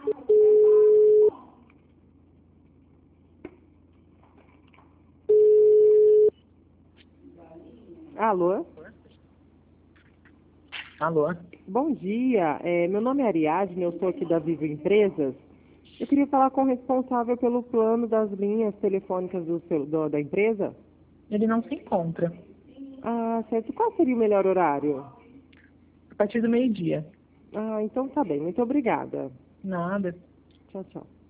Alô? Alô? Bom dia. Meu nome é Ariadne, eu sou aqui da Vivo Empresas. Eu queria falar com o responsável pelo plano das linhas telefônicas da empresa. Ele não se encontra. Ah, certo. Qual seria o melhor horário? A partir do meio-dia. Ah, então tá bem. Muito obrigada. Nada. Tchau, tchau.